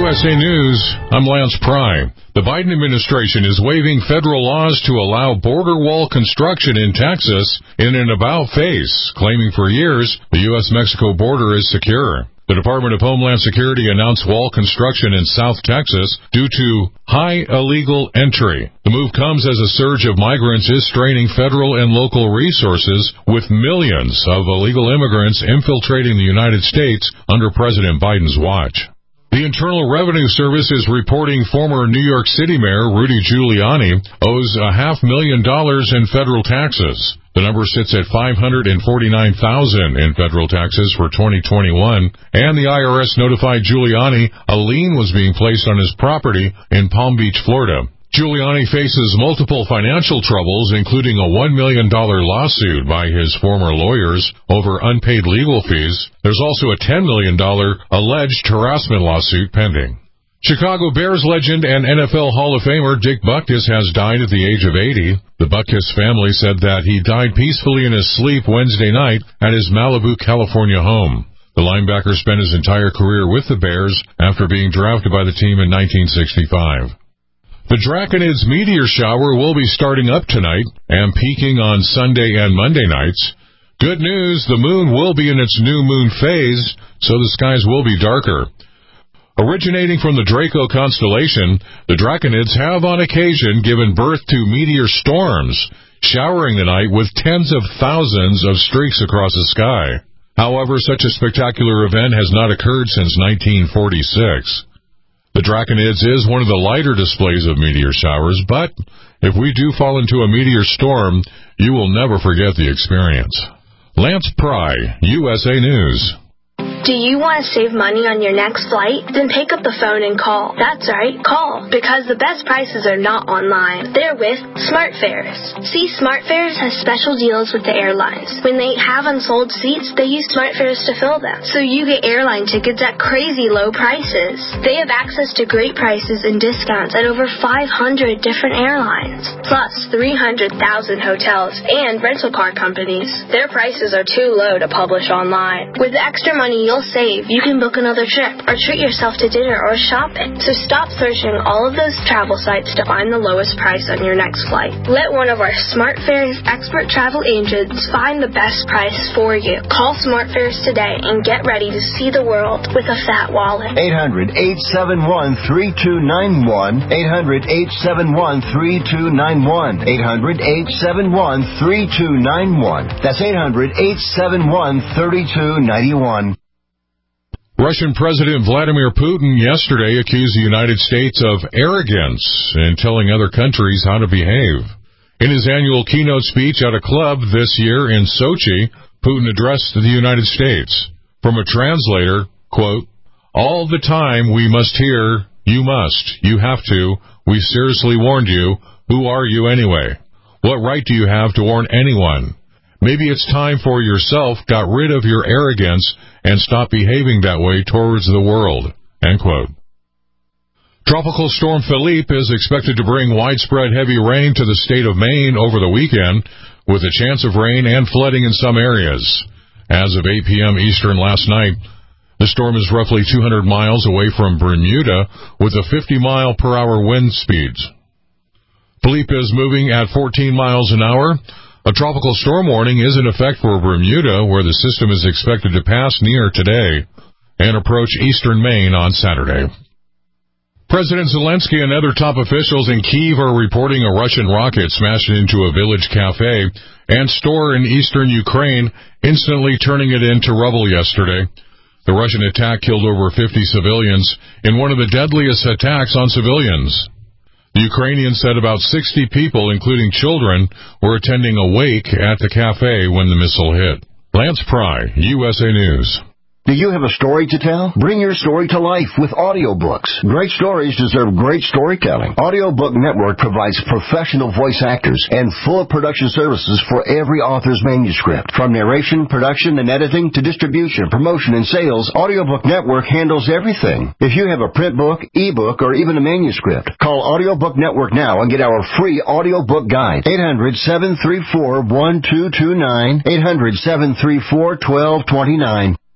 USA News, I'm Lance Pry. The Biden administration is waiving federal laws to allow border wall construction in Texas in an about-face, claiming for years the U.S.-Mexico border is secure. The Department of Homeland Security announced wall construction in South Texas due to high illegal entry. The move comes as a surge of migrants is straining federal and local resources, with millions of illegal immigrants infiltrating the United States under President Biden's watch. The Internal Revenue Service is reporting former New York City Mayor Rudy Giuliani owes $500,000 in federal taxes. The number sits at $549,000 in federal taxes for 2021, and the IRS notified Giuliani a lien was being placed on his property in Palm Beach, Florida. Giuliani faces multiple financial troubles, including a $1 million lawsuit by his former lawyers over unpaid legal fees. There's also a $10 million alleged harassment lawsuit pending. Chicago Bears legend and NFL Hall of Famer Dick Butkus has died at the age of 80. The Butkus family said that he died peacefully in his sleep Wednesday night at his Malibu, California home. The linebacker spent his entire career with the Bears after being drafted by the team in 1965. The Draconids meteor shower will be starting up tonight and peaking on Sunday and Monday nights. Good news, the moon will be in its new moon phase, so the skies will be darker. Originating from the Draco constellation, the Draconids have on occasion given birth to meteor storms, showering the night with tens of thousands of streaks across the sky. However, such a spectacular event has not occurred since 1946. The Draconids is one of the lighter displays of meteor showers, but if we do fall into a meteor storm, you will never forget the experience. Lance Pry, USA News. Do you want to save money on your next flight? Then pick up the phone and call. That's right, call. Because the best prices are not online. They're with SmartFares. See, SmartFares has special deals with the airlines. When they have unsold seats, they use SmartFares to fill them. So you get airline tickets at crazy low prices. They have access to great prices and discounts at over 500 different airlines. Plus 300,000 hotels and rental car companies. Their prices are too low to publish online. With the extra money you'll save, you can book another trip or treat yourself to dinner or shopping. So stop searching all of those travel sites to find the lowest price on your next flight. Let one of our SmartFares expert travel agents find the best price for you. Call SmartFares today and get ready to see the world with a fat wallet. 800-871-3291. 800-871-3291. 800-871-3291. That's 800-871-3291. Russian President Vladimir Putin yesterday accused the United States of arrogance in telling other countries how to behave. In his annual keynote speech at a club this year in Sochi, Putin addressed the United States. From a translator, quote, "All the time we must hear, you must, you have to, we seriously warned you, who are you anyway? What right do you have to warn anyone? Maybe it's time for yourself got rid of your arrogance and stop behaving that way towards the world." End quote. Tropical storm Philippe is expected to bring widespread heavy rain to the state of Maine over the weekend, with a chance of rain and flooding in some areas. As of 8 p.m. Eastern last night, the storm is roughly 200 miles away from Bermuda with a 50-mile-per-hour wind speeds. Philippe is moving at 14 miles an hour. A tropical storm warning is in effect for Bermuda, where the system is expected to pass near today and approach eastern Maine on Saturday. President Zelensky and other top officials in Kyiv are reporting a Russian rocket smashed into a village cafe and store in eastern Ukraine, instantly turning it into rubble yesterday. The Russian attack killed over 50 civilians in one of the deadliest attacks on civilians. The Ukrainians said about 60 people, including children, were attending a wake at the cafe when the missile hit. Lance Pry, USA News. Do you have a story to tell? Bring your story to life with audiobooks. Great stories deserve great storytelling. Audiobook Network provides professional voice actors and full production services for every author's manuscript. From narration, production, and editing to distribution, promotion, and sales, Audiobook Network handles everything. If you have a print book, ebook, or even a manuscript, call Audiobook Network now and get our free audiobook guide. 800-734-1229. 800-734-1229.